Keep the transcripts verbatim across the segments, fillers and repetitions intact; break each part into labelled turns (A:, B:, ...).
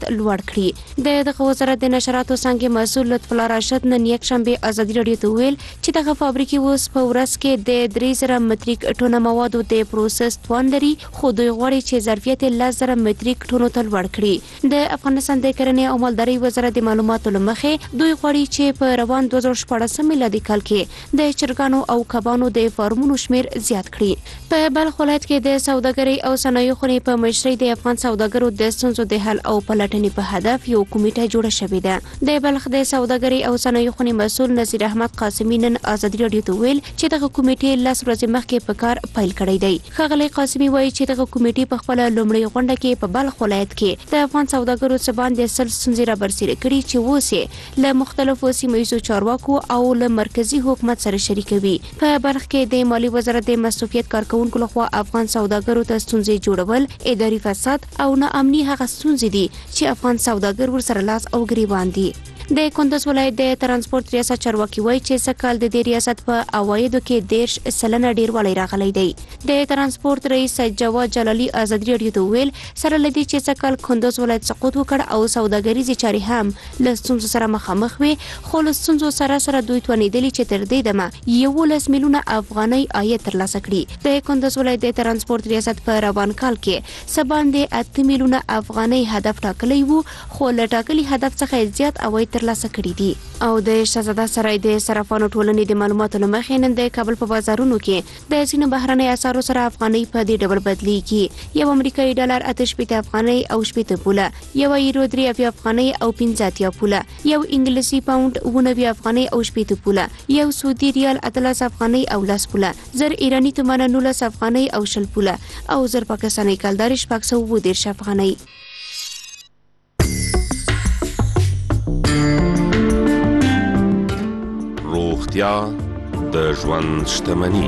A: معلومات لوړ کړي. د دغه وزارت د نشراتو څنګه مسؤل لطف الله راشد نن یک شنبه ازادي رادیو ته ویل چې دغه فابریکې اوس په ورځ کې د درې زره متریک ټنه موادو د پروسس توان لري، خو دوی غواړي چې ظرفیت لس زره متریک ټنو ته لوړ کړي. د افغانستان د کرنې او مالدارۍ وزارت د معلوماتو له مخې دوی غواړي چې په روان دوه زره شپاړسم میلادي کال کې د چرګانو او کبانو د فارمونو شمیر زیات کړي. په بلخ ولایت کې د سوداګرۍ او صنایعو خونې په مشرۍ د افغان سوداګرو د ستونزو د حل او پلټنې په هدف یو کمیټه جوړه شوې ده. د بلخ د سوداګرۍ او صنایعو خونې مسؤل نصیر احمد قاسمي نن ازادي رادیو ته ویل چې دغه کمیټې لس ورځې مخکې په کار پیل کړی دی. ښاغلی قاسمي وایي چې دغه کمیټې په خپله لومړۍ غونډه کې په بلخ ولایت کې د افغان سوداګرو څخه باندې سل ستونزې رابرسېره کړي چې اوس یې له مختلفو سیمه ییزو چارواکو او له مرکزی حکومت سره شریکوي. په بلخ کې د مالی وزارت د مصروفیت کارکونکو لخوا افغان سوداګرو ته ستونزې جوړول، اداري فساد او ناامني هغه ستونزې دي چې افغان سوداګر ورسره لاس او ګریوان دي. د کندز ولایت د ترانسپورت ریاست چارواکي وایي چې سږ کال د دې ریاست په عوایدو کې دېرش سلنه ډېروالی راغلی دی. د ترانسپورت رئیس سید جواد جلالي ازادي رادیو ته ویل سره له دې چې سږ کال کندز ولایت سقوط وکړ او سوداګریزې چارې هم له ستونزو سره مخامخ وي، خو له ستونزو سره سره دوی توانېدلي چې تر دې دمه یولس میلیونه افغانۍ عاید ترلاسه کړي. د کندز ولایت د ترانسپورت ریاست په روان کال کې څه باندې اته میلیونه افغانۍ هدف ټاکلی وو، خو له ټاکلي هدف څخه زیات عواید ترلاسه کړي دي. او د شهزاده سرای د صرافانو ټولنې د معلوماتو له مخې نن د کابل په بازارونو کې د ځینو بهرنۍ اسعارو سره افغانۍ په دې ډول بدلیږي. یو امریکایي ډالر اته شپېته افغانۍ او شپېته پوله، یو یورو درې اتیا افغانۍ او پنځه اتیا پوله، یو انګلیسي پاونډ اوه نوي افغانۍ او شپېته پوله، یو سعودي ریال اتلس افغانۍ او لس پوله، زر ایراني تومانه نولس افغانۍ او شل پوله، او زر پاکستاني کلدار شپږ سوه اووه دېرش افغانۍ.
B: روغتیا د ژوند شتمني.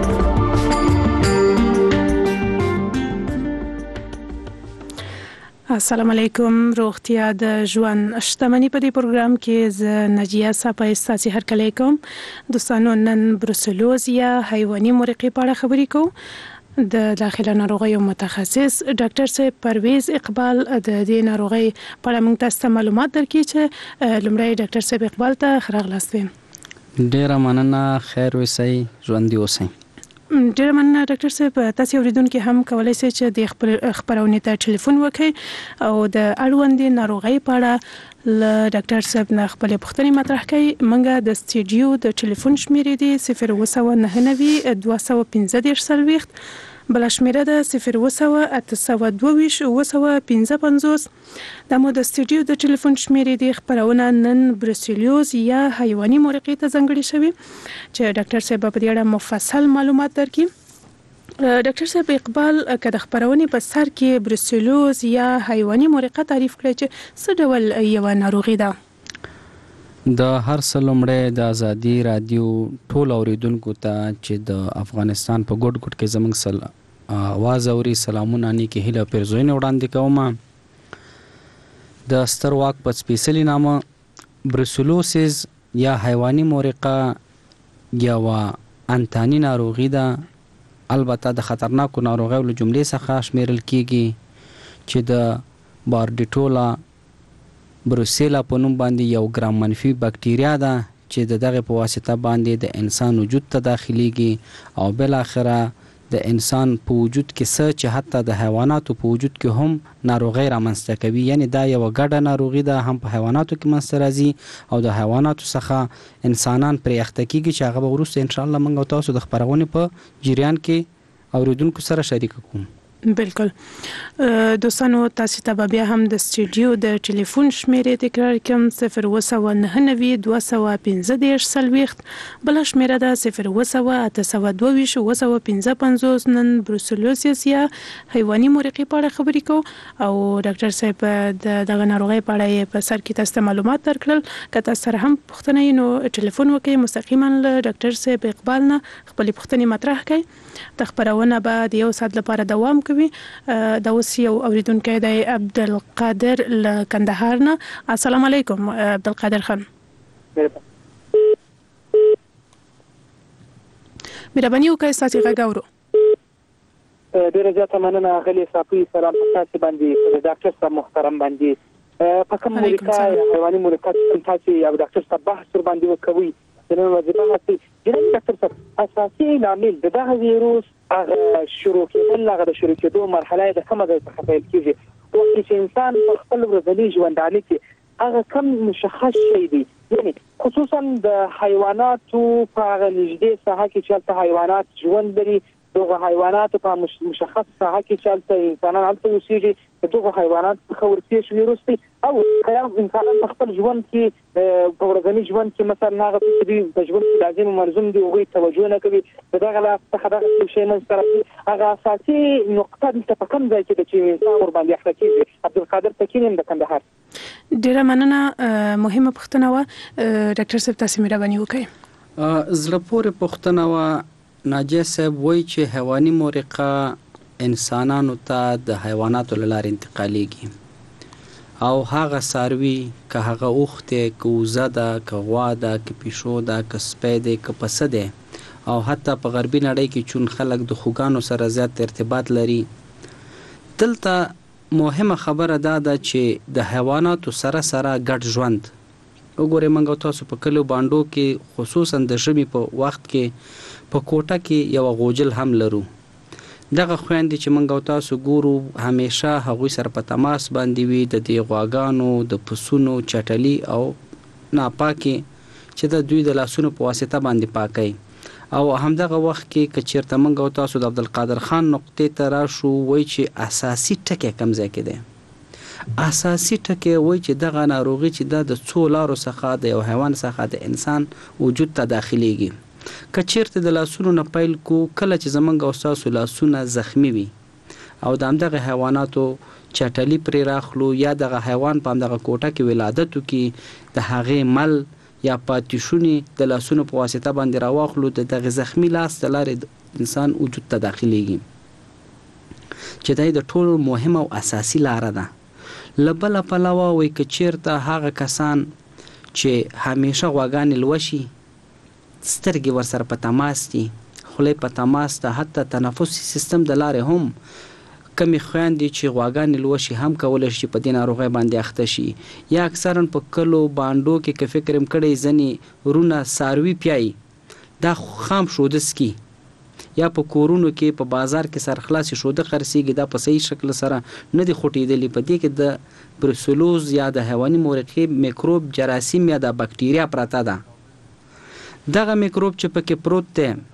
C: السلام علیکم. روغتیا د ژوند شتمني په دې پروګرام کې زه نجیه صاحب ستاسو هرکلی کوم. دوستانو نن بروسلوز یا حیواني مرقې په اړه خبرې کوو. د داخله ناروغیو متخصص ډاکټر صاحب پرویز اقبال د دې ناروغۍ په اړه موږ تاسو ته معلومات درکړي چې لومړی ډاکټر صاحب اقبال ته ښه راغلاست.
D: ډیره مننه، خیر اوسئ، ژوندي اوسئ.
C: ډیره مننه ډاکټر صاحب. تاسو اوریدونکو هم کولای شئ چې د خپل خبرونه ته ټلیفون وکړئ او د اړوندې ناروغۍ په اړه له ډاکټر صاحب نه خپل پوښتنې مطرح کړئ. موږ د سټډیو د ټلیفون شمیرې دي صفر اوه سوه نهه نوي دوه سوه پنځه دېرش څلوېښت، بله شمیره ده صفر اوه سوه اته سوه دوه ویشت اوه سوه پنځه پنځوس. دا مو د سټډیو د ټلیفون شمیرې دي. خپرونه نن بروسیلیوز یا حیواني مرقې ته ځانګړې شوې چې ډاکټر صاحب په دې اړه مفصل معلومات درکړي. ډاکټر صاحب اقبال که د خپرونې په سر کې بروسیلیوز یا حیواني مرقه تعریف کړئ چې څه ډول یوه ناروغي ده؟
D: د هر څه لومړی د ازادي رادیو ټول اوریدونکو ته چې د افغانستان په ګوټ ګوټ کې زموږ سل اواز اوري سلامونه نیکې هیله پیرزوینې وړاندې کوم. د ستر واک په سپیڅلي نامه بروسلوسیز یا حیواني مرقه یوه انتاني ناروغي ده، البته د خطرناکو ناروغیو له جملې څخه شمیرل کیږي چې د باردیټولا بروسیلا په نوم باندې یو ګرام منفي بکټیریا ده چې د دغه په واسطه باندې د انسان وجود ته داخليږي او بل اخره د انسان په وجود کې څه چې حتی د حیواناتو په وجود کې هم ناروغي رامنځته کوي. یعنی دا یو ګډه ناروغي ده، هم په حیواناتو کې منځته راځي او د حیواناتو څخه انسانان پرې اخته کیږي چې هغه به وروسته ان شاء الله موږ تاسو د خبرونې په جریان کې اوریدونکو سره شریک کوم.
C: بالکل. دوستانو تاسو ته بیا هم د سټډیو د ټلیفون شمیرې تکرار کوم صفر اوه سوه نهه نوي دوه سوه پنځه دېرش څلوېښت، بله شمیره ده صفر اوه سوه اته سوه دوه ویشت اوه سوه پنځه پنځوس. نن بروسلوسیس یا حیواني مرقې په اړه خبرې کوو او ډاکټر صاحب د دغه ناروغۍ په اړه په سر کې تاسو ته معلومات درکړل. که تاسو سره هم پوښتنه وي نو ټلیفون وکړئ، مستقیما له ډاکټر صاحب اقبال نه خپلې پوښتنې مطرح کړئ. د خبرونه به د یو ساعت لپاره دوام کوي. دا اوس یو اوریدونکی دی عبدالقادر له کندهار نه. السلام علیکم عبدالقادر خان. مهرباني وکړئ ستاسو غږ اورو.
E: ډیره زیاته مننه غلی صافي. سلام تاسو باندې ډاکټر صاحب محترم باندې په کوم مورکا حیواني مورکا تاسو یو ډاکټر صاحب بحث ور باندې وکوي د نن وظیفه هسي جنرال ډاکټر صاحب اساسي عامل د دغه ویروس هغه شروع کېدل هغه د شروع کېدو مرحله د کومه ځای څخه پیل کیږي او چې انسان په خپل ورځني ژوندانه کې هغه کم مشخص شي دي یعنی خصوصا د حیواناتو په هغه نږدې ساحه کې چې حیوانات ژوند لري دغه حیوانات په مشخص ساحه کې چې انسانان هلته اوسېږي دغه حیوانات څخه ورتېش ویروس دی او خیال انسانان په خپل ژوند کې په ورځني ژوند کې مثلا هغه څه دي په ژوند کې لازم ملزم دي هغوی توجه نه کوي دغه لا څخه دغه شی نه سره هغه اساسي نقطه د په کوم ځای کې د چې انسان ور باندې اخته کیږي عبدالقادر تکین د کندهار
C: ډیره مننه مهمه پوښتنه و ډاکټر صاحب تاسو مهرباني وکړئ
D: زړه پورې پوښتنه و ناجیه صاحب وایي چې حیواني مورقه انسانانو ته د حیواناتو له لارې انتقالیږي او هغه څاروي که هغه اوښ دی که وزه ده که غوا ده که پیشو ده که سپی دی که پسه دی او حتی په غربي نړۍ کې چون خلک د خوګانو سره زیات ارتباط لري دلته مهمه خبره دا ده چې د حیواناتو سره سره ګډ ژوند وګورئ موږ تاسو په کلیو بانډو کې خصوصا د ژمي په وخت کې په کوټه کې یو غوجل هم لرو دغه خويندې چې موږ تاسو ګورو همیشه هغوی سره په تماس باندې وي د دې غواګانو د پسونو چټلي او ناپاکي چې د دوی د لاسونو په واسطه باندې پاکي او همدغه وخت کې که چیرته موږ تاسو د عبدالقادر خان نقطې ته راشو وایي چې اساسي ټکی کوم ځای کې دی اساسي ټکی وایي چې دغه ناروغي چې دا د څو لارو څخه د یو حیوان څخه د انسان وجود ته داخليږي که چیرته د لاسونو نه پیل کو کله چې زمونږ او تاسو لاسونه زخمی وي او د همدغه حیواناتو چټلي پرې راخلو یا دغه حیوان په همدغه کوټه کې ولادت وکړي د هغې مل یا پاتیشونې د لاسونو په واسطه باندې راواخلو د دغه زخمی لاس د لارې د انسان وجود ته داخليږي چې دا د ټولو مهمه او اساسي لاره ده له بله پلوه وایي که چیرته هغه کسان چې همیشه غواګانې لوشي سترګې ورسره په تماس دي خولې په تماس ده حتی تنفسي سیستم د لارې هم کمې خویندې چې غواګانې لوشي هم کولی شي په دې ناروغۍ باندې اخته شي یا اکثرا په کلو بانډو کې که فکر م کړی ځینې ورونه څاروي پیایي دا خام شوده څکي یا په کورونو کې په بازار کې سرخلاصې شوده خرڅېږي دا په صحیح شکل سره نه دي خوټېدلي په دې کې د بروسلوز یا د حیواني مورقې میکروب جراثیم یا د بکټیریا پرته ده دغه میکروب چې پکې پروت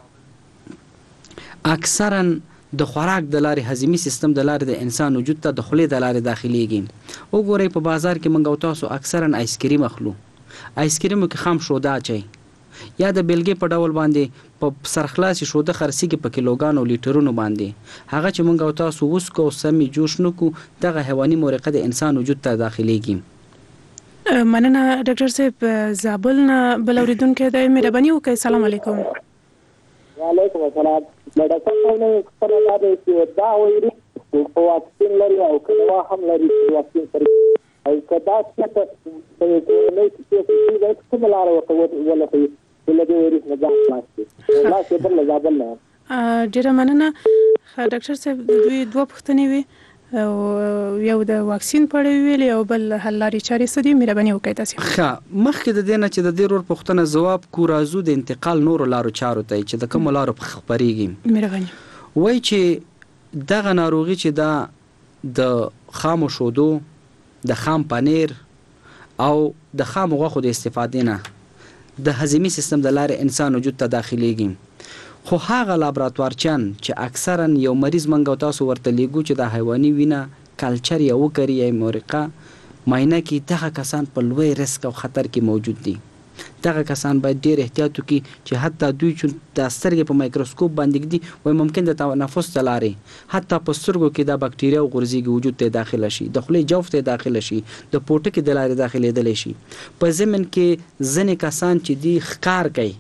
D: دی اکثرا د خوراک د لارې هضمي سیستم د لارې د انسان وجود ته د خولې د لارې داخليږي وګورئ په بازار کې موږ تاسو اکثرا آیسکریم اخلو آیسکریمو کې خام شوده اچي یا د بیلګې په ډول باندې په سرخلاصي شوده خرڅېږي په کیلوګانو لیټرونو باندې هغه چې موږ تاسو وسکو سمې جوش نکو دغه حیواني مورقه د انسان وجود ته داخليږي
C: مننه ډاکټر صاحب زابل نه بل اوریدونکو د مهرباني وکړئ السلام علیکم
E: وعلیکم السلام ډاکټر صاحب نو خبره ده چې دا وایي په واکسین لري او کله هم لري واکسین لري او کدا چې په کورنۍ کې چې دا کوم لار ورته ولا کوي ولې وایي نه ځان خلاص لا چې بل زابل نه
C: ډیره مننه ډاکټر صاحب دوی دوه پوښتنې وي او یو د واکسین په اړه ویل او بل حل لارې چارې څه دي مهرباني وکړئ تاسو
D: ښه مخکې د دې نه چې د دې ورور پوښتنه ځواب کو راځو د انتقال نورو لارو چارو ته چې د کوم لارو خبرېږي
C: مهرباني
D: وایي چې دغه ناروغي چې دا د خامو شودو د خام پنیر او د خام غوښو د استفادې نه د هضمي سیستم د لارې انسان وجود ته داخليږي خو هغه لابراتوارچان چې اکثرا یو مریض منګو تاسو ورته لیږو چې د حیواني وینه کلچر یې وکړي یا مورقه معاینه کې دغه کسان په لوی ریسک او خطر کې موجود دي دغه کسان باید ډیر احتیاط وکړي چې حتی دوی چې د سترګې په مایکروسکوپ باندې دي وای ممکن د تنفس لارې حتی په سترګو کې د بکټیریا او غورځيږي وجود ته داخله شي د خولې جوف ته داخله شي د پوټکي د لارې داخليدل شي په ضمن کې ځینې کسان چې دی ښکار کوي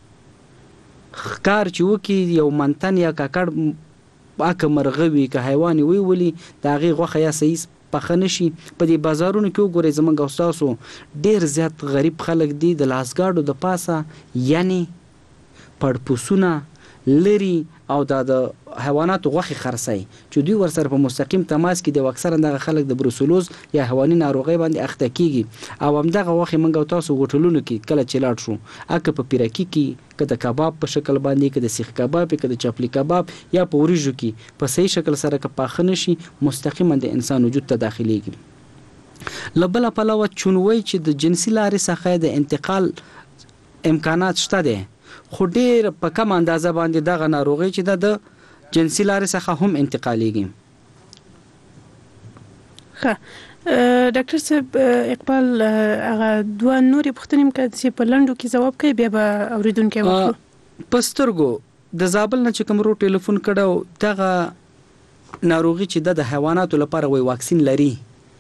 D: ښکار چې وکي یو منتن یا کاکړ اکه مرغوي که حیواني وی ولي د هغې غوښه یا صحیح پخه نشي په دې بازارونو کې وګورئ زموږ او ستاسو ډېر زیات غریب خلک دي د لاسګاډو د پاسه یعنې پړپوسونه لري او د حیواناتو غوښې خرڅي چې دوی ورسره په مستقیم تماس کې د اکثره دغه خلک د بروسلوز یا حیواني ناروغي باندې اخته کیږي او همدغه غوښې موږ تاسو غوټلونو کې کله چې لاړ شو اکه په پیرکی کې که د کباب په شکل باندې که د سیخ کباب که د چپلی کباب یا په وریجو کې په صحیح شکل سره که پاخه نشي مستقیما د انسان وجود ته داخليږي. لبل پلوه چونوي چې د جنسي لارې څخه د انتقال امکانات شته دي خو ډېر په کم اندازه باندې دغه ناروغي چې د جنسي لارې څخه هم انتقالېږي.
C: ښه ډاکټر صاحب اقبال هغه دوه نورې پوښتنې مکه چې په لنډو کې ځواب کوي بیا به اوریدونکي وکړو.
D: په سترګو د زابل نه چې کوم رو ټلیفون کړو دغه ناروغي چې د حیواناتو لپاره وای واکسین لري.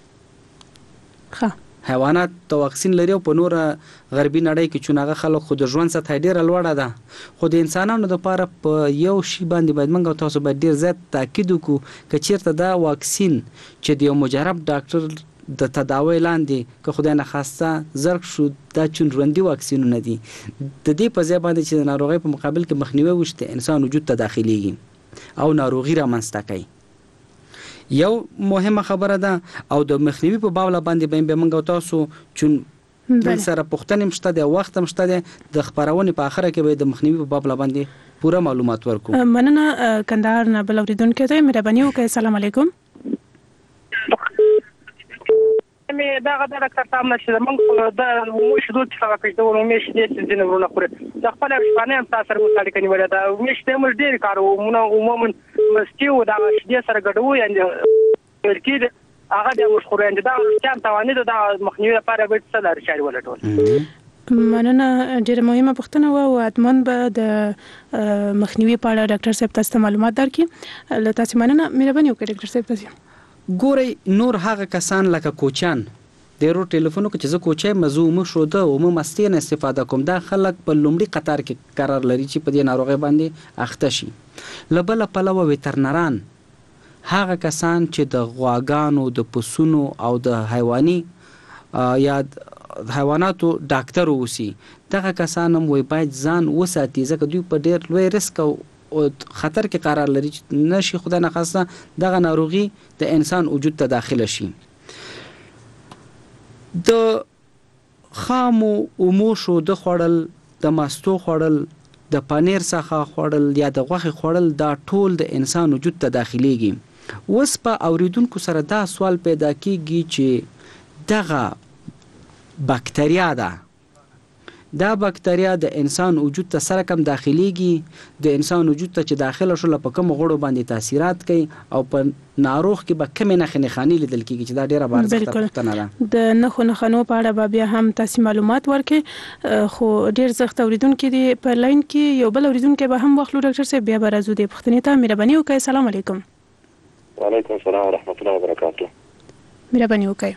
C: ښه
D: حیوانات ته واکسین لري او په نور غربي نړۍ کې چونغه خلک خو د ژوند سطح ډیره لوړه ده خو د انسانانو لپاره په یو شی باندې باید موږ تاسو باید ډیر زیات تاکید وکړو چې چیرته دا واکسین چې د یو مجرب ډاکټر د تداوی لاندې که خدای نه خواسته زرق شو دا چونډوندي واکسینونه دي د دې په ځای باندې چې د ناروغي په مقابل کې مخنیوي وشته انسان وجود ته داخليږي او ناروغي رامنځته کوي. یو مهمه خبره ده او د مخنیوي په باب باندې به موږ تاسو چون بل سره پوښتنه مشته د وخت مشته د خبرونه په اخره کې به د مخنیوي په باب باندې پوره معلومات ورکو.
C: مننه کندهار نه بل اوریدونکو ته مهرباني وکړئ. السلام علیکم.
E: مې دا غدا ډاکټر صاحب نشه موږ د مو شدو څخه کېدو نو مې شې چې دین ورونه خوري د خپل شپانه هم تاسو سره متعلق نیول دا مې شته مې ډیر کارو مونږ عموما مستیو دا شې سره ګډو یعنی ورکید هغه د مشخور یعنی دا چې توانید دا مخنیوي لپاره به څه لري شای ولټول.
C: مننه ډیره مهمه پوښتنه و او اتمن به د مخنیوي په اړه ډاکټر صاحب تاسو معلومات درکړي. له تاسو مننه مهرباني وکړئ ډاکټر صاحب. تاسو
D: ګوري نور هغه کسان لکه کوچان د رو ټلیفونو کې چې زه کوچای مزوم شو ده او مو مستین استفاده کوم دا خلک په لومړي قطار کې قرار لري چې په دې ناروغي باندې اخته شي. لبل پلوه ویټرنران هغه کسان چې د غواګانو د پسونو او د حیواني یا حیواناتو ډاکټر وسی دغه کسان هم وای باید ځان وساتي ځکه دوی په ډیر لوی ریسک او خطر کې قرار لري چې نشي خدای نه خواسته دغه ناروغي د انسان وجود ته داخله شي. د خامو اوموشو د خوړل د ماستو خوړل د پنیر څخه خوړل یا د غوښې خوړل دا ټول د انسان وجود ته داخليږي. وس په اوریدونکو سره دا سوال پیدا کیږي چې دغه بکتریا ده دا بکتریا د انسان وجود ته سره کم داخليږي د انسان وجود ته چې داخله شول په کوم غړو باندې تاثیرات کوي او په ناروغ کې به کم نه خنخانی لیدل کیږي چې دا ډیره بارزه پوښتنه ده. د نخو نخنو په اړه بیا هم تاسو معلومات ورکړي خو ډیر زغت اوریدونکو دی په لاین کې یو بل اوریدونکو به هم واخلو ډاکټر صاحب بیا به راځو د پوښتنې ته مهرباني وکړئ. السلام علیکم.
F: وعلیکم السلام ورحمۃ اللہ وبرکاتہ.
C: مهرباني وکړئ.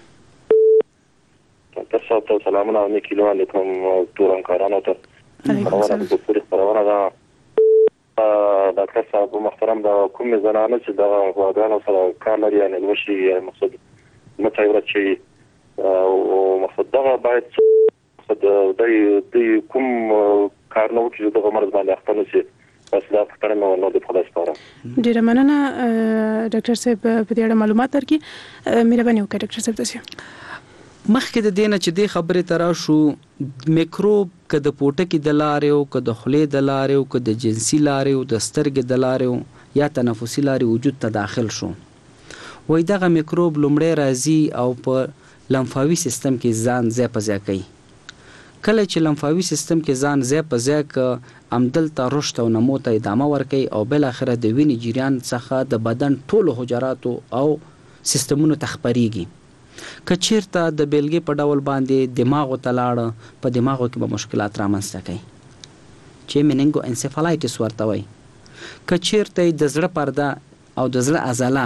F: تاسو ته سلامونه او نیکیلو علیکم ټول همکارانو ته.
C: علیکم
F: السلام. په خبرونه دا ډاکټر صاحب محترم دا کوم زنانه چې دا غواګانو سره کار لري یعنی نشي مقصد متایورت شي او مقصد دا باید مقصد د کوم کار نو چې د مرز باندې اخته نشي بس دا فکر نو نو د خلاص کار.
C: ډیر مننه ډاکټر صاحب په دې اړه معلومات درکړي. مهرباني وکړئ ډاکټر صاحب. تاسو
D: مخکې د دینه چې د خبرې ترا شو میکروب که د پوټکی د لارې او که د خولې د لارې او که د جنسي لارې او د سترګې د لارې یا تنفسي لارې وجود ته داخل شو وای دغه میکروب لومړی راځي او په لمفاوي سیستم کې ځان ځای په ځای کوي. کله چې لمفاوي سیستم کې ځان ځای په ځای ک عمدلته رشد او نمو ته ادامه ورکوي او بل اخره د وینې جریان څخه د بدن ټولو حجراتو او سیستمونو ته خپريږي. کچیرته د بیلګې په ډول باندې دماغ ته لاړ په دماغو کې به مشکلات رامنځته کوي چې میننګو انسفالایټس ورته وایي. کچیرته د زړه پرده او د زړه عضله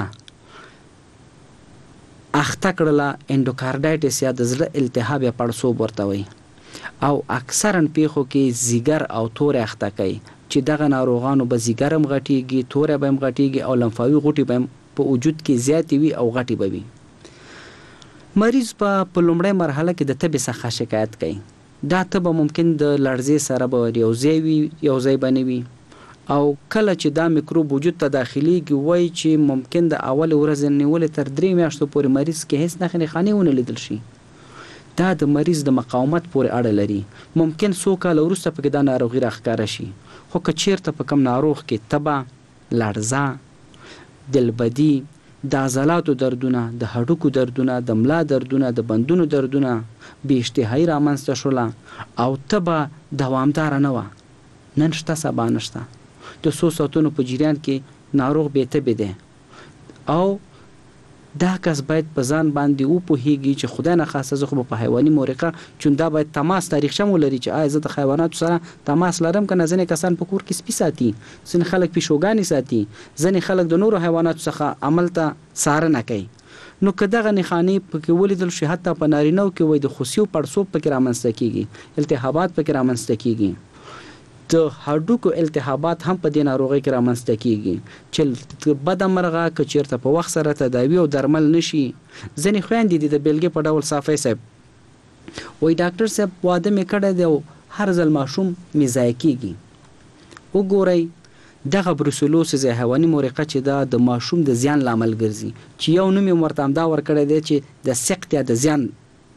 D: اخته کړله انډوکارډایټس یا د زړه التهاب یا پړسوب ورته وایي او اکثرا پیښو کې زیګر او تور اخته کوي چې دغه ناروغانو به زیګر هم غټیږي تور به هم غټیږي او لمفاوي غوټي به په وجود کې زیاتې وي او غټي به وي. مریض په لومړی مرحله کې د تبې څخه شکایت کوي. دا تبه ممکن د لړزې سره به یو ځای وي یو ځای باندې وي او کله چې دا میکروب وجود ته داخليږي وای چې ممکن د اول ورځ نیولې تر درې میاشتو پورې مریض کې هیڅ نښې نښانې ونه لیدل شي. دا د مریض د مقاومت پورې اړه لري. ممکن څو کاله وروسته پکې دا ناروغي راښکاره شي، خو که چیرته په کم ناروغ کې تبه، لړزه، دلبدي، د عضلاتو دردونه، د هډوکو دردونه، د ملا دردونه، د بندونو دردونه، بې اشتهایي رامنځته شوله او تبه دوامداره نه وه، نن شته سبا نشته، د څو ساعتونو په جریان کې ناروغ بې تبې دی او دا کس باید په ځان باندې وپوهیږي چې خدای نه خواسته زه خو په حیواني مورقه چون دا باید تماس تاریخچه ولري چې آیا زه د حیواناتو سره تماس لرم که نه. ځینې کسان په کور کې سپي ساتي، ځینې خلک پیشوګانې ساتي، ځینې خلک د نورو حیواناتو څخه عمل ته څارنه کوي. نو که دغه نښانې پکې ولیدل شي، حتی په نارینهو کې وایي د خوسي او پړسوب پکې رامنځته کیږي، التهابات پکې رامنځته کیږي، د هډوکو التهابات هم په دې ناروغۍ کې رامنځته کیږي چې بده مرغه که چیرته په وخت سره تداوي او درمل نشي. ځینې خویندې دي د بیلګې په ډول صافی صاحب وایي ډاکټر صاحب واده مې کړی دی او هر ځل ماشوم مې ضایع کیږي. وګورئ دغه بروسلوسیس حیواني مورقه چې دا د ماشوم د زیان لامل ګرځي، چې یو نوم یې ورته همدا ورکړی دی چې د سقط یا د زیان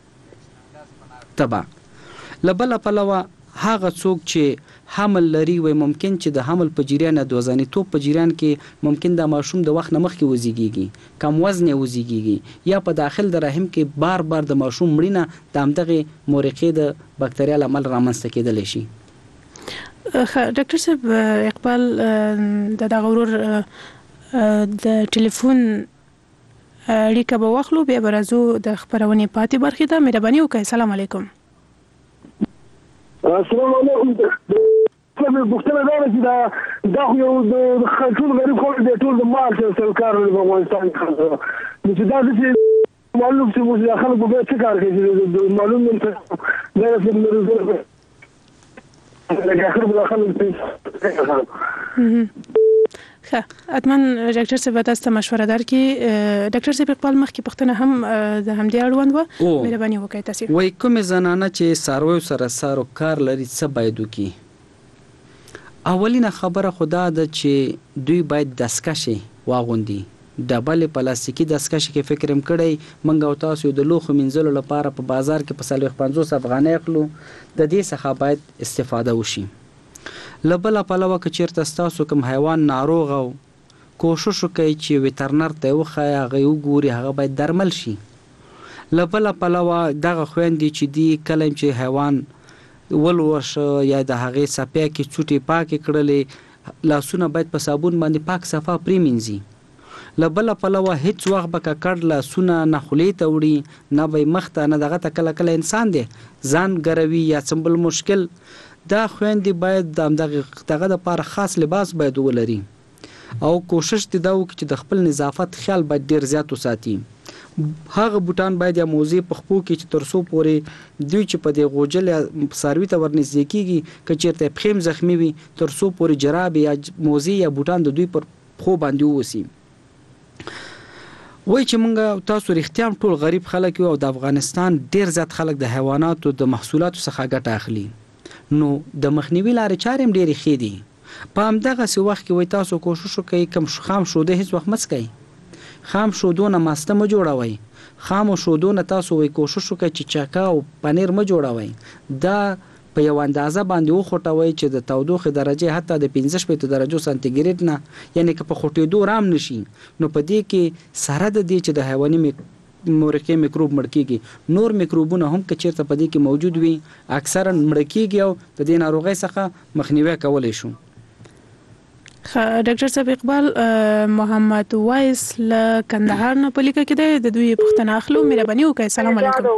D: تبه. له بله پلوه هغه څوک چې حمل لري وای ممکن چې د حمل په جریان د وزنیتوب په جریان کې ممکن د ماشوم د وخت نه مخکې وزیږي، کم وزن وزیږي، یا په داخل د رحم کې بار بار د ماشوم مړینه د همدغه مورقې د بکتریال عمل رامنځته کېدلی شي.
C: ډاکټر صاحب اقبال د دغه ورور د ټلیفون اړیکه به واخلو، بیا به راځو د خپرونې پاتې برخې ته. مهرباني وکړئ. السلام علیکم.
G: السلام علیکم. بوختنه دا چې دا دا یو د ټول غریب خلک د ټول د مال سره کار لري په افغانستان کې. نو چې دا چې معلوم چې موږ خلک به څه کار کوي معلوم نه دا څه لري لکه اخر بل خلک
C: ښه اتمن ډاکټر صاحب تاسو ته مشوره درکړي. ډاکټر صاحب خپل مخکې پښتنه هم د همدې اړوند و، مهرباني وکړئ تاسو.
D: وای کوم زنانه چې ساروي سره سارو کار لري څه باید وکړي؟ اولینه خبره خدا ده چې دوی باید دستکشې واغوندي، ډبل پلاستیکي دستکشې کې فکر هم کړی منګ او تاسو د لوخو منځلو لپاره په بازار کې په سلوي پنځوس افغانۍ اخلو، د دې څخه باید استفاده وشي. لبله پلوه که چیرته ستاسو کوم حیوان ناروغ او کوشش وکړئ چې ویټرنر ته وښایي هغه وګوري، هغه باید درمل شي. لبله پلوه دغه خویندې چې دي کله چې حیوان ولوشه یا د هغې څپیا کې چوټې پاکې کړلې، لاسونه باید په صابون باندې پاک صفا پرېمینځي. لبله پلوه هیڅ وخت به ککړ لاسونه نه خولې ته وړي، نه به مخ ته، نه دغه ته کله کله انسان دی ځان ګروي یا څه بل مشکل. دا خویندې باید د دغه دپاره خاص لباس باید ولري او کوشش دې دا وکړي چې د خپل نظافت خیال باید ډیر زیات وساتي. هغه بوټان باید یا موزې په خپو کې چې تر څو پورې دوی چې په دې غوجل یا څاروي ته ورنږدې کېږي که چېرته پښې هم زخمي وي تر څو پورې جراب یا موزې یا بوټان د دوی پر پښو باندې ووسي. وای چې مونږ تاسو رښتیا هم ټول غریب خلک یو او د افغانستان ډیر زیات خلک د حیواناتو د محصولاتو څخه ګټه اخلي، نو د مخنیوي لارې چارې هم ډېرې ښې دي. په همدغسې وخت کې وایي تاسو کوشش وکړئ کم خام شوده هېڅ وخت مه څکئ، خام شودو نه ماسته مه جوړوئ، خامو شودو نه تاسو وایي کوشش وکړئ چې چکه او پنیر مه جوړوئ، دا په یو اندازه باندې وخوټوئ چې د تودوخې درجې حتی د پنځه شپېتو درجو سانتیګریډ نه یعنې که په خوټېدو رام نشي، نو په دې کې سره د دې چې د حیواني مورقې میکروب مړ کېږي، نور میکروبونه هم که چیرته په دې کې موجود وي اکثرا مړ کېږي او د دې ناروغۍ څخه مخنیوی کولی شو.
C: ډاکټر صاحب اقبال محمد وایس له کندهار نه په لیکه کې دی، د دوی پوښتنه اخلو. مهرباني وکړئ. السلام علیکم.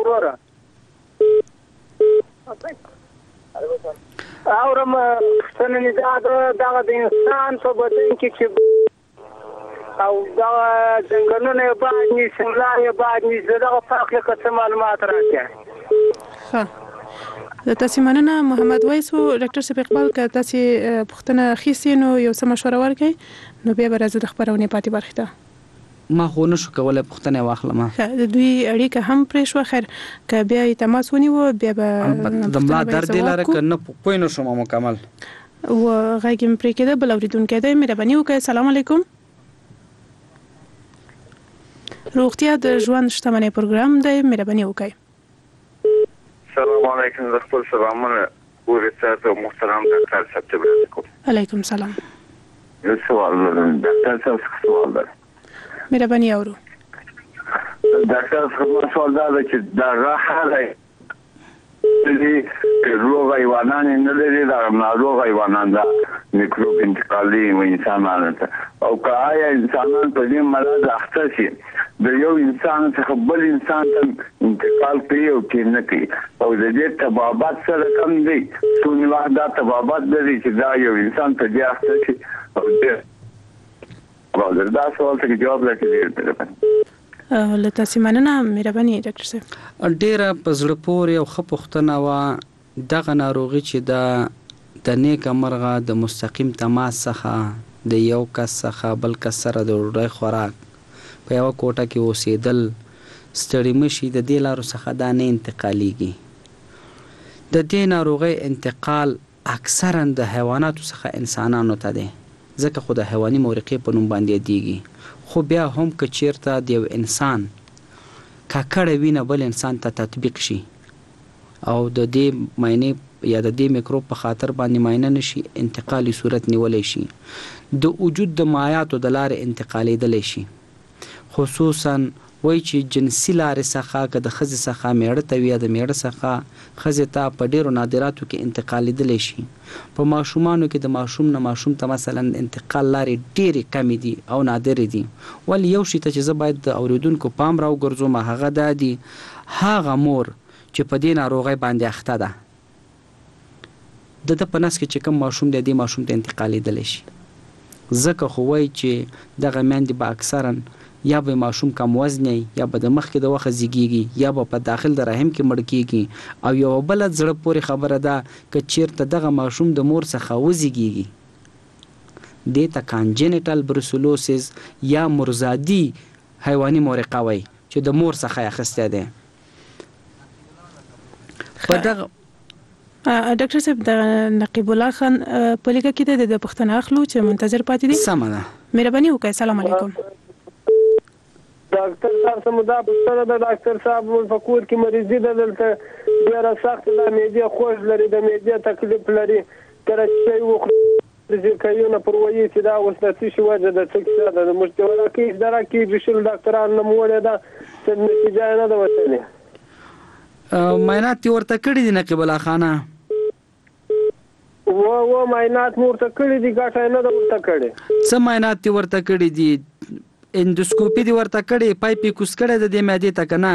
E: اورم څنګه دا دغه د انسان په بدن کې چې او دا څنګه نه باید ني څنګه نه باید ني زړه فرق له څه معلومات راکړي.
C: ها تاسو مننه محمد وایس او ډاکټر صاحب اقبال که تاسو پوښتنه اخیستئ نو یو څه مشوره ورکړئ نو بیا به راځو د خپرونې پاتې برخې ته.
D: ما خو نشو کولی پوښتنه واخلم.
C: د دوی اړیکه هم پرې شوه، خیر که بیا یې تماس ونیوه بیا به
D: د ملا درد یې لري که نه پوه نه شوم مکمل.
C: و غږ مې پرې کېده. بل اوریدونکی دی، مهرباني وکړئ. السلام علیکم. روغتیا د ژوند شتمنۍ پروګرام دی، مهرباني وکړئ.
H: السلام علیکم. د خپل سلامونه ورسره محترم ډاکټر صاحب ته وکړم.
C: علیکم سلام.
H: یو سوال لرم ډاکټر صاحب، سوال لرم.
C: مهرباني اورو.
H: ډاکټر صاحب سوال دا دی چې دا راحله دي روغ حیوانان نه لري، دا ناروغ حیوانان دا میکروب انتقالي و انسانانو ته، او که آیا انسانان په دې مرض اخته شي د یو انسان څخه بل انسان ته انتقال کوي او کې نه کوي، او د دې تبابات سره کم دی څومره وخت دا تبابات لري چې دا یو انسان ته دې اخته شي او دې دا سوال ته جواب راکړي.
C: له تاسو مننه، مهرباني ډاکټر صاحب.
D: ډیره په زړه پورې او ښه پوښتنه وه. دغه ناروغي چې دا د نیک مرغه د مستقیم تماس څخه د یو کس څخه بل کس سره د ډوډۍ خوراک په یوه کوټه کې اوسېدل ستړي مشي، د دې لارو څخه دا نه انتقالیږي. د دې ناروغۍ انتقال اکثرا د حیواناتو څخه انسانانو ته دی، ځکه خو د حیواني مورقې په نوم باندې یادیږي. خو بیا هم که چیرته د یو انسان ککړه وینه بل انسان ته تطبیق شي او د دې معنی یا د دې میکروب په خاطر باندې معنی نشي، انتقالي صورت نیولای شي. د وجود د مایعاتو د لارې انتقالیدلی شي، خصوصا وای چې جنسي لارې څخه که د ښځې څخه میړه ته وي یا د میړه څخه ښځې ته په ډیرو نادراتو کې انتقالیدلی شي. په ماشومانو کې د ماشوم نه ماشوم ته مثلا انتقال لارې ډیرې کمې دي او نادرې دي. ولې یو شي ته چې زه باید د اوریدونکو پام راوګرځوم هغه دا دي، هغه مور چې په دې ناروغۍ باندې اخته ده د ده په نس کې چې کوم ماشوم دی دې ماشوم ته انتقالیدلی شي. ځکه خو وایي چې دغه میندې به اکثرا یا به ماشوم کم وزنی یا به د مخ کې د وخت زیږیږي یا به په داخل د رحم کې مړ کیږي. او یو بل زړه پورې خبره ده که چیرته دغه ماشوم د مور څخه وزیږیږي دې ته کانجنټل بروسلوسیس یا مرزادي حیواني مورقه وایي چې د مور څخه اخیستی دی. په دغه
C: ډاکټر صاحب د نقیب الله خان په لیکه کې د پښتنه اخلو چې منتظر پاتې دي.
D: سمه ده،
C: مهرباني وکړئ. السلام علیکم.
I: ډاکټر صاحب سمدا پښتنه د ډاکټر صاحب فقور کې مریضي ده، دلته ډیره سخت د معدې خوږ لري، د معدې تکلیف لري، کله چې وخت ځکهونه پروي چې دا وسلتي شو وجه د څه ده د مشتوره کې اداره کې بشل ډاکټران نه موړه ده چې نتیجه نه ده وته.
D: معاینات ورته کړی دي نقیب الله خانه؟
I: و و معاینات ورته کړی دي، ګټه نه ده ورته کړی.
D: څه معاینات ورته کړی دي؟ اندوسکوپي دی ورته کړی، پایپي کوس کړی د دې معدې ته که نه؟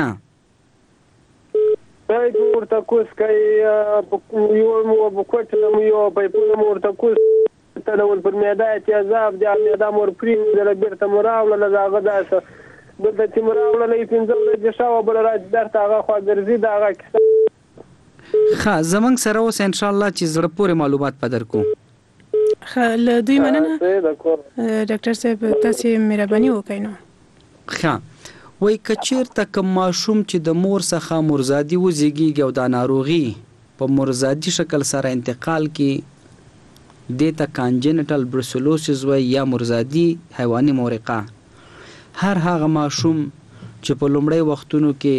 I: پایپ ورته کوس کوي، یو کوټ یو پایپونه ورته کوس تلول پر معده تیزاب دی، معده مور پرېږدله بېرته مو راوړله د هغه داسې دلته چې مو راوړله یې پنځه ورځې شاوه بله ورځ درته هغه خوا ګرځي د هغه کیسه.
D: ښه زمونږ سره اوس انشاءالله چې زړه پورې معلومات په درکو.
C: له دوی مننه ډاکټر صاحب، تاسې مهرباني وکړئ. نو
D: ښه وایي که چېرته کوم ماشوم چې د مور څخه مرزادي وزیږېږي او دا ناروغي په مرزادي شکل سره انتقال کې دې ته کانجنټل بروسلوسیس وایي یا مرزادي حیواني مورقه. هر هغه ماشوم چې په لومړی وختونو کې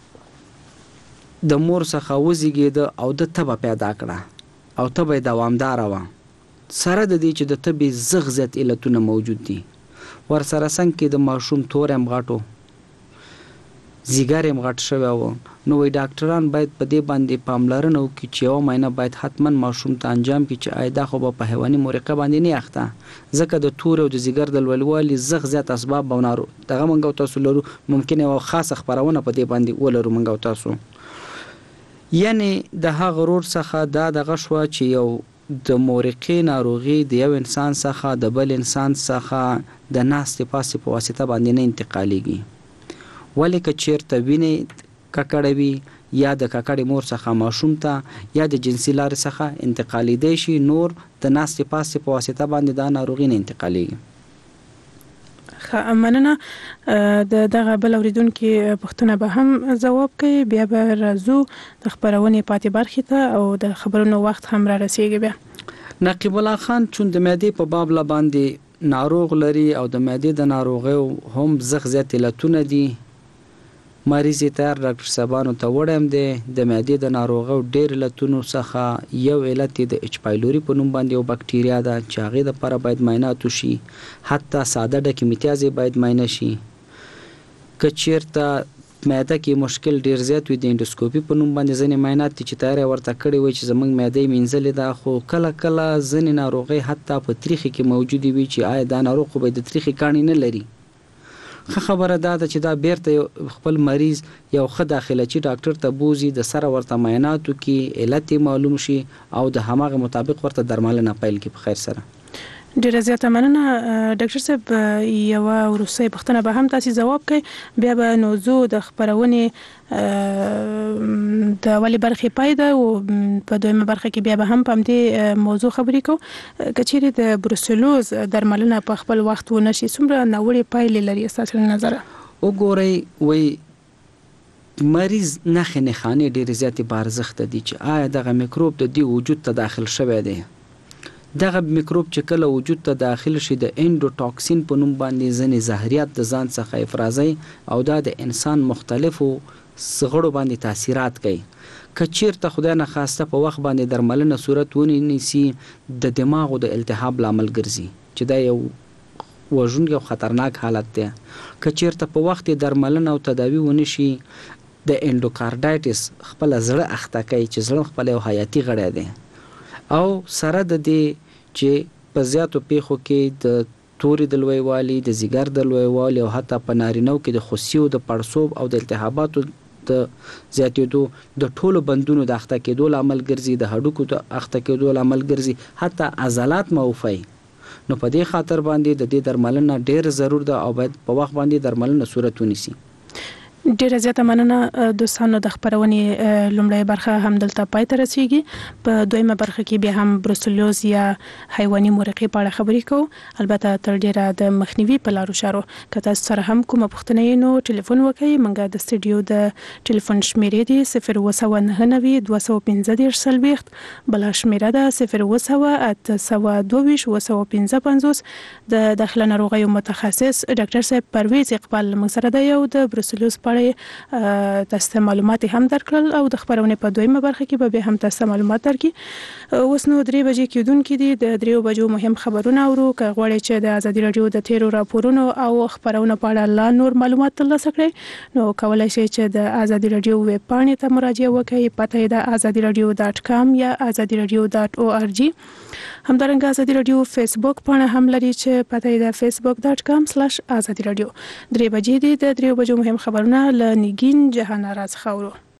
D: د مور څخه وزیږېده او د تبه پیدا کړه او تبه یې دوامداره وه، سره د دې چې د تبې زغ زیات علتونه موجود دي، ورسره څنګ کې د ماشوم توری هم غټ و، ځیګر هم غټ شوی و. نو وایي ډاکټران باید په دې باندې پاملرنه وکړي چې یوه معاینه باید حتما ماشوم ته انجام کړي چې آیا دا خو به په حیواني مورقه باندې نه اخته، ځکه د تورې او د ځیګر د لوړوالي زغ زیات اسباب به نارو دغه موږ او تاسو لرو، ممکن یوه خاصه خپرونه په دې باندې ولرو موږ او تاسو. یعنی د هغه رور څخه دا دغه شوه چې یو د مورقې ناروغي د یو انسان څخه د بل انسان څخه د ناستې پاستې په واسطه باندې نه انتقالیږي. ولې که چیرته وینې ککړه وي یا د ککړې مور څخه ماشوم ته یا د جنسي لارې څخه انتقالیدی شي، نور د ناستې پاستې په واسطه باندې دا ناروغي نه انتقالیږي.
C: مننه. د دغه بل اوریدونکي پوښتنه به هم ځواب کوي، بیا به راځو د خپرونې پاتې برخې ته او د خبرونو وخت هم را رسیږي. بیا
D: نقیب الله خان چون د معدې په باب لا باندې ناروغ لري او د معدې د ناروغیو هم زغ زیات علتونه دي. مریض تر ډاکټر صاحبانو ته وړم دی د معدې د ناروغیو ډېر علتونو څخه یو علت د اچ پایلوري په نوم باندې یو بکټیریا ده چې هغې دپاره باید معاینات وشي. حتی ساده ډکې میتیازې باید معاینه شي. که چیرته معده کې مشکل ډیر زیات وي د انډوسکوپي په نوم باندې ځینې معاینات دي چې تیاری ورته کړی وي چې زموږ معده یې مینځلې ده، خو کله کله ځینې ناروغۍ حتی په تریخي کې موجودې وي چې آیا دا ناروغ خو به د تریخي کاڼي نه لري. ښه خبره دا ده چې دا بیرته خپل مریض یو ښه داخلچي ډاکټر ته بوزي، د سره ورته معاینات وکړي، علت یې معلوم شي او د هماغه مطابق ورته درملنه پیل کړي. په خیر سره
C: ډیره زیاته مننه ډاکټر صاحب. یوه وروستۍ پوښتنه به هم تاسې ځواب کړئ، بیا به موضوع د خپرونې د اولې برخې پای ده او په دویمه برخه کې بیا به هم په همدې موضوع خبرې کوو. که چیرې د بروسلوز درملنه په خپل وخت ونه شي څومره ناوړې پایلې لري ستاسو له نظره؟
D: وګورئ، وایي مریض نښې نښانې ډېرې زیاتې بارزښته دي چې آیا دغه میکروب د دې وجود ته داخل شوی دی. دغه میکروب چې کله وجود ته داخل شي د انډوټاکسین په نوم باندې ځینې زهریات د ځان څخه افرازوي او دا د انسان مختلفو سغړو باندې تاثیرات کوي. که چیرته خدای نخواسته په وخت باندې درملنه صورت ونیسي د دماغو د التهاب لامل ګرځي چې دا یو وژونکی او خطرناک حالت دی. که چیرته په وخت درملنه او تداوی ونشي د انډوکارډایټس خپل زړه اخته کوي چې زړه خپل یو حیاتي غړی دی. او سره د دې چې په زیاتو پیښو کې د تورې د لویوالي، د ځیګر د لویوالي او حتی په نارینهو کې د خصیو د پړسوب او د التهاباتو د زیاتېدو د ټولو بندونو د اخته کېدو لامل ګرځي، د هډوکو د اخته کېدو لامل ګرځي، حتی عضلات موفی. نو په دې خاطر باندې د دې درملنه ډېر ضرور ده او باید په وخت باندې درملنه صورت ونیسي.
C: ډیره زیاته مننه دوستانو. د خپرونې لومړی برخه هم دلته پای ته رسیږي. په دویمه برخه کې بیا هم بروسلوز یا حیواني مرقې په اړه خبرې کوو، البته تر ډیره د مخنیوي په لارو چارو. که تاسو سره هم کومه پوښتنه نو ټلیفون وکړئ. موږ د سټوډیو د ټلیفون شمیرې دي صفر اوه سوه نهه نوي دوه سوه پنځه دېرش څلوېښت، بله شمیره ده صفر اوه سوه اته سوه دوه ویشت اوه سوه پنځه پنځوس. د داخله ناروغیو متخصص ډاکټر صاحب پرویز اقبال موږ سره دی او د بروسلوز په اړه تاسو ته معلومات هم درکړل او د خبرونې په دویمه برخه کې به هم تاسو معلومات درکړي. اوس نو درې بجې کېدونکې دي، د دریو بجو مهم خبرونه اورو. که غواړئ چې د ازادي راډیو د تیرو راپورونو او خبرونو په اړه لا نور معلومات ترلاسه کړئ نو کولای شئ چې د ازادي راډیو ویب پاڼې ته مراجعه وکړئ. پته یې د ازادي راډیو ډاټ کام یا ازادي راډیو ډاټ او ار جی. همدارنګه ازادي راډیو فیسبوک پاڼه هم لري چې پته یې د فیسبوک ډاټ کام سلاش ازادي راډیو. درې بجې دي، د دریو بجو مهم خبرونه له نګین جهان راز خاورو.